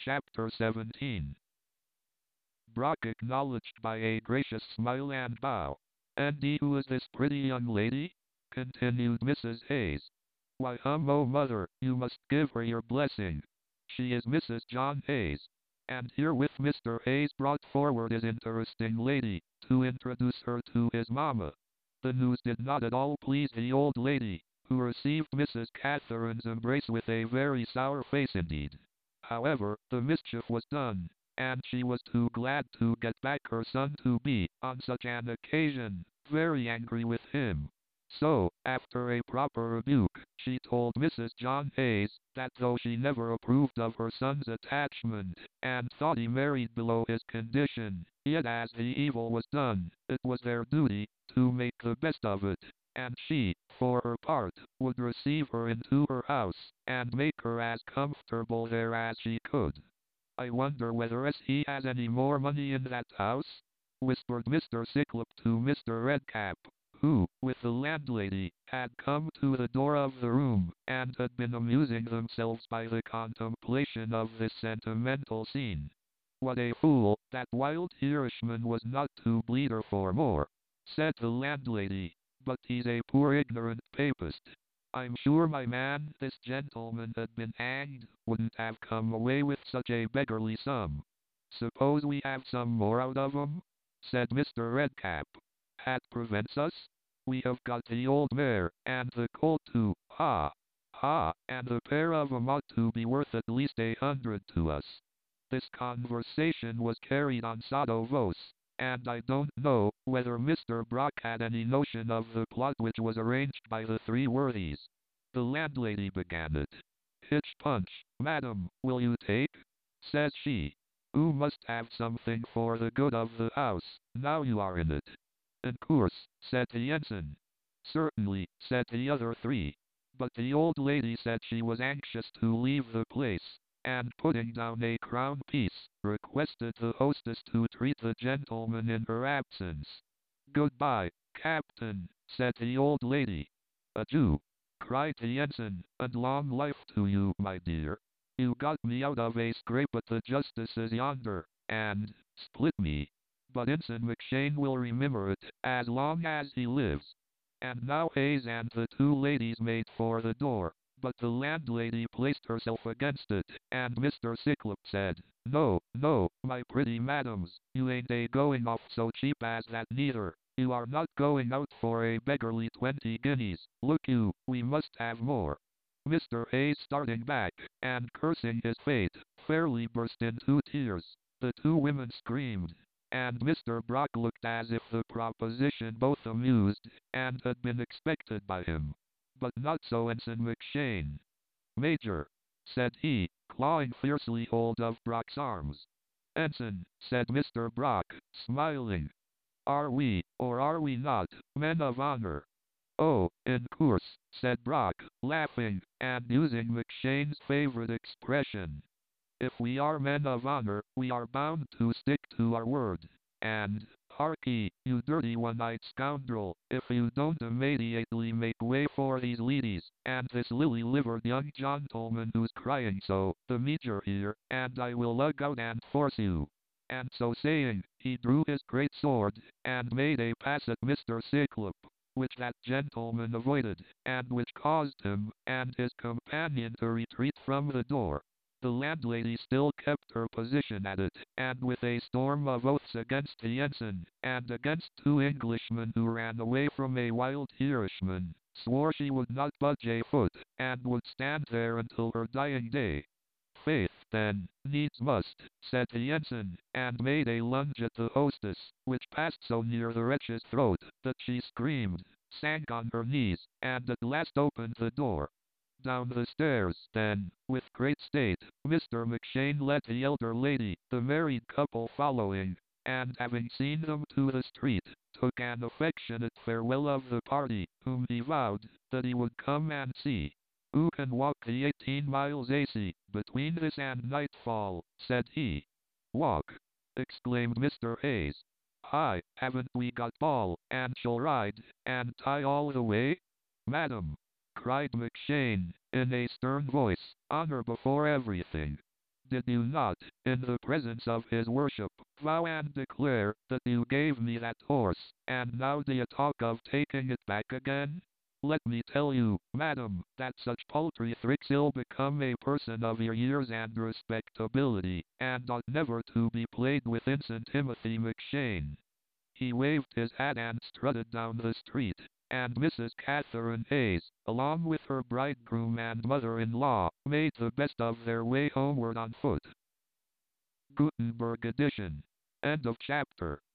Chapter 17. Brock acknowledged by a gracious smile and bow. "And who is this pretty young lady?" continued Mrs. Hayes. "Why, oh mother, you must give her your blessing. She is Mrs. John Hayes." And herewith Mr. Hayes brought forward his interesting lady, to introduce her to his mamma. The news did not at all please the old lady, who received Mrs. Catherine's embrace with a very sour face indeed. However, the mischief was done, and she was too glad to get back her son to be, on such an occasion, very angry with him. So, after a proper rebuke, she told Mrs. John Hayes, that though she never approved of her son's attachment, and thought he married below his condition, yet as the evil was done, it was their duty, to make the best of it, and she, for her part, would receive her into her house, and make her as comfortable there as she could. "I wonder whether he has any more money in that house?" whispered Mr. Ciclop to Mr. Redcap, who, with the landlady, had come to the door of the room, and had been amusing themselves by the contemplation of this sentimental scene. "What a fool that wild Irishman was not to bleed her for more," said the landlady, "but he's a poor ignorant papist. I'm sure my man, this gentleman had been hanged, wouldn't have come away with such a beggarly sum." "Suppose we have some more out of 'em?" said Mr. Redcap. "That prevents us? We have got the old mare, and the colt too, ha! ha! and the pair of 'em ought to be worth at least 100 to us." This conversation was carried on sotto voce, and I don't know whether Mr. Brock had any notion of the plot which was arranged by the three worthies. The landlady began it. "Hitch punch, madam, will you take?" says she. "Oo must have something for the good of the house, now you are in it." "In course," said the ensign. "Certainly," said the other three. But the old lady said she was anxious to leave the place, and putting down a crown piece, requested the hostess to treat the gentleman in her absence. "Goodbye, Captain," said the old lady. "Adieu," cried the ensign, "and long life to you, my dear. You got me out of a scrape at the justice's yonder, and split me. But Ensign McShane will remember it, as long as he lives." And now Hayes and the two ladies made for the door, but the landlady placed herself against it, and Mr. Ciclop said, "No, no, my pretty madams, you ain't a-going off so cheap as that neither. You are not going out for a beggarly 20 guineas. Look you, we must have more." Mr. Hayes, starting back, and cursing his fate, fairly burst into tears. The two women screamed, and Mr. Brock looked as if the proposition both amused, and had been expected by him. But not so Ensign McShane. "Major," said he, clawing fiercely hold of Brock's arms. "Ensign," said Mr. Brock, smiling, "are we, or are we not, men of honor?" "Oh, in course," said Brock, laughing, and using McShane's favorite expression. "If we are men of honor, we are bound to stick to our word. And, harkee, you dirty one-eyed scoundrel, if you don't immediately make way for these ladies, and this lily-livered young gentleman who's crying so, the Major here, and I will lug out and force you." And so saying, he drew his great sword, and made a pass at Mr. Ciclop, which that gentleman avoided, and which caused him and his companion to retreat from the door. The landlady still kept her position at it, and with a storm of oaths against the ensign, and against two Englishmen who ran away from a wild Irishman, swore she would not budge a foot, and would stand there until her dying day. "Faith, then, needs must," said the ensign, and made a lunge at the hostess, which passed so near the wretch's throat, that she screamed, sank on her knees, and at last opened the door. Down the stairs, then, with great state, Mr. McShane led the elder lady, the married couple following, and having seen them to the street, took an affectionate farewell of the party, whom he vowed that he would come and see. "Who can walk the 18 miles AC, between this and nightfall?" said he. "Walk!" exclaimed Mr. Hayes. "Aye, haven't we got ball, and shall ride, and tie all the way?" "Madam," cried McShane, in a stern voice, "honor before everything." Did you not, in the presence of his worship, vow and declare that you gave me that horse, and now d'ye talk of taking it back again? Let me tell you, madam, that such paltry tricks ill become a person of your years and respectability, and ought never to be played with in Timothy McShane. He waved his hat and strutted down the street, and Mrs. Catherine Hayes, along with her bridegroom and mother-in-law, made the best of their way homeward on foot. Gutenberg edition. End of chapter.